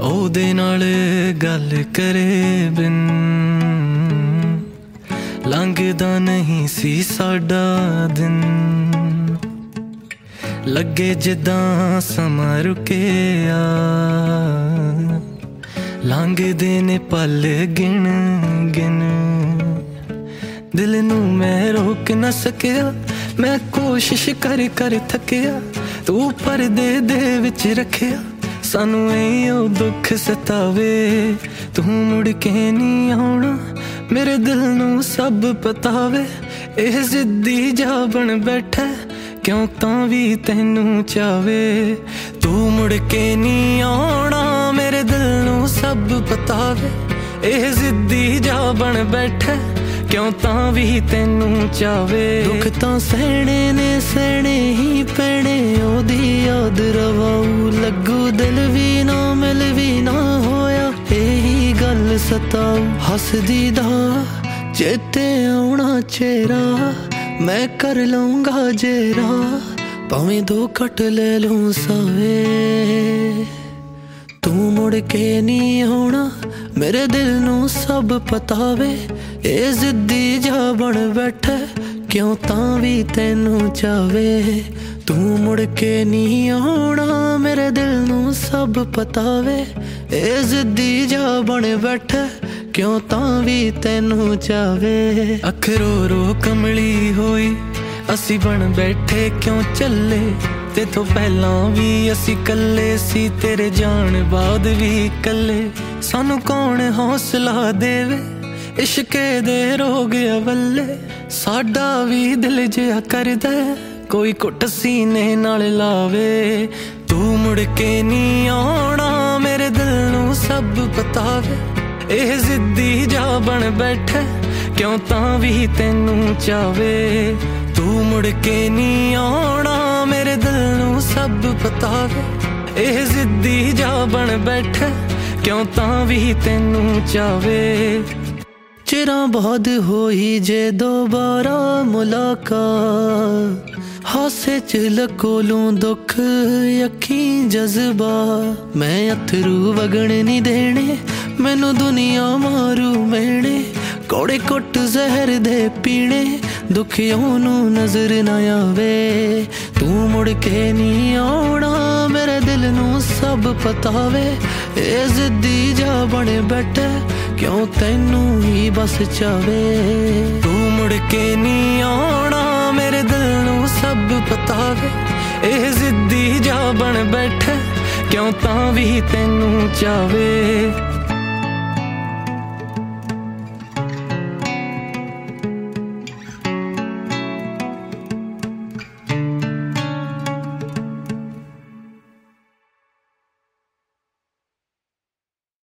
ਉਹਦੇ ਨਾਲ ਗੱਲ ਕਰੇ ਬਿਨ ਲੰਘਦਾ ਨਹੀਂ ਸੀ ਸਾਡਾ ਦਿਨ। ਲੱਗੇ ਜਿੱਦਾਂ ਸਮਾਂ ਰੁਕਿਆ, ਲੰਘਦੇ ਨੇ ਪਲ ਗਿਣ ਗਿਣ। ਦਿਲ ਨੂੰ ਮੈਂ ਰੋਕ ਨਾ ਸਕਿਆ, ਮੈਂ ਕੋਸ਼ਿਸ਼ ਕਰ ਕਰ ਥੱਕਿਆ। ਤੂੰ ਪਰਦੇ ਦੇ ਵਿੱਚ ਰੱਖਿਆ, ਸਾਨੂੰ ਇਹੋ ਦੁੱਖ ਸਤਾਵੇ। ਤੂੰ ਮੁੜ ਕੇ ਨਹੀਂ ਆਉਣਾ, ਮੇਰੇ ਦਿਲ ਨੂੰ ਸਭ ਪਤਾ ਵੇ। ਇਹ ਜ਼ਿੱਦੀ ਜਾ ਬਣ ਬੈਠਾ, ਕਿਉਂ ਤਾਂ ਵੀ ਤੈਨੂੰ ਚਾਵੇ। ਤੂੰ ਮੁੜ ਕੇ ਨਹੀਂ ਆਉਣਾ, ਮੇਰੇ ਦਿਲ ਨੂੰ ਸਭ ਪਤਾ ਵੇ। ਇਹ ਜ਼ਿੱਦੀ ਜਾ ਬਣ ਬੈਠਾ, ਕਿਉਂ ਤਾਂ ਵੀ ਤੈਨੂੰ ਚਾਵੇ। ਦੁੱਖ ਤਾਂ ਸਹਿਣੇ ਨੇ ਸਹਿਣੇ ਹੀ ਪੈਣੇ, ਉਹਦੀ ਯਾਦ ਰਵਾਊ ਲੱਗੂ। ਦਿਲ ਵੀ ਨਾ ਮਿਲ ਵੀ ਨਾ ਹੋਇਆ, ਇਹੀ ਗੱਲ ਸਤਾਊ। ਹੱਸਦੀ ਦਾ ਚੇਤੇ ਆਉਣਾ ਚਿਹਰਾ, ਮੈਂ ਕਰ ਲਊਂਗਾ ਜੇਰਾ। ਭਾਵੇਂ 2 ਘਟ ਲੈ ਲੂੰ ਸਾਵੇ। ਤੂੰ ਮੁੜ ਕੇ ਨਹੀਂ ਆਉਣਾ, ਮੇਰੇ ਦਿਲ ਨੂੰ ਸਭ ਪਤਾ ਵੇ। ਇਹ ਜ਼ਿੱਦੀ ਜਾ ਬਣ ਬੈਠਾ, ਕਿਉਂ ਤਾਂ ਵੀ ਤੈਨੂੰ ਚਾਵੇ। ਤੂੰ ਮੁੜ ਕੇ ਨਹੀਂ ਆਉਣਾ, ਮੇਰੇ ਦਿਲ ਨੂੰ ਸਭ ਪਤਾ ਵੇ। ਇਹ ਜ਼ਿੱਦੀ ਜਾ ਬਣ ਬੈਠਾ, ਕਿਉਂ ਤਾਂ ਵੀ ਤੈਨੂੰ ਚਾਵੇ। ਅੱਖ ਰੋ ਰੋ ਕਮਲੀ ਹੋਈ, ਅਸੀਂ ਬਣ ਬੈਠੇ ਕਿਉਂ ਚੱਲੇ। ਤੇਥੋਂ ਪਹਿਲਾਂ ਵੀ ਅਸੀਂ ਕੱਲੇ ਸੀ, ਤੇਰੇ ਜਾਣ ਬਾਅਦ ਵੀ ਕੱਲੇ। ਸਾਨੂੰ ਕੌਣ ਹੌਸਲਾ ਦੇਵੇ, ਇਸ਼ਕੇ ਦੇ ਰੋਗ ਅਵੱਲੇ। ਸਾਡਾ ਵੀ ਦਿਲ ਜਿਹਾ ਕਰਦਾ, ਕੋਈ ਘੁੱਟ ਸੀਨੇ ਨਾਲ ਲਾਵੇ। ਤੂੰ ਮੁੜ ਕੇ ਨਹੀਂ ਆਉਣਾ, ਮੇਰੇ ਦਿਲ ਨੂੰ ਸਭ ਪਤਾ ਵੇ। ਇਹ ਜ਼ਿੱਦੀ ਜਾ ਬਣ ਬੈਠਾ, ਕਿਉਂ ਤਾਂ ਵੀ ਤੈਨੂੰ ਚਾਵੇ। ਤੂੰ ਮੁੜ ਕੇ ਨਹੀਂ ਆਉਣਾ, ਮੇਰੇ ਦਿਲ ਨੂੰ ਸਭ ਪਤਾ ਵੇ। ਇਹ ਜ਼ਿੱਦੀ ਜਾ ਬਣ ਬੈਠਾ, ਕਿਉਂ ਤਾਂ ਵੀ ਤੈਨੂੰ ਚਾਵੇ। ਚਿਰਾਂ ਬਾਅਦ ਹੋਈ ਜੇ ਦੁਬਾਰਾ ਮੁਲਾਕਾਤ, ਹਾਸੇ ਚ ਲਕੋ ਲੂੰ ਦੁੱਖ ਅੱਖੀਂ ਜਜ਼ਬਾ। ਮੈਂ ਅਥਰੂ ਵਗਣ ਨਹੀਂ ਦੇਣੇ, ਮੈਨੂੰ ਦੁਨੀਆ ਮਾਰੂ ਮਿਹਣੇ। ਕੌੜੇ ਕੁੱਟ ਜ਼ਹਿਰ ਦੇ ਪੀਣੇ, ਦੁਖੀਆਂ ਨੂੰ ਨਜ਼ਰ ਨਾ ਆਵੇ। ਤੂੰ ਮੁੜ ਕੇ ਨਹੀਂ ਆਉਣਾ, ਮੇਰੇ ਦਿਲ ਨੂੰ ਸਭ ਪਤਾ ਵੇ। ਇਹ ਜ਼ਿੱਦੀ ਜਾ ਬਣ ਬੈਠਾ, ਕਿਉਂ ਤੈਨੂੰ ਹੀ ਬਸ ਚਾਵੇ। ਤੂੰ ਮੁੜ ਕੇ ਨਹੀਂ ਆਉਣਾ, ਮੇਰੇ ਦਿਲ ਨੂੰ ਸਭ ਪਤਾ ਵੇ। ਇਹ ਜ਼ਿੱਦੀ ਜਾ ਬਣ ਬੈਠਾ, ਕਿਉਂ ਤਾਂ ਵੀ ਤੈਨੂੰ ਚਾਵੇ।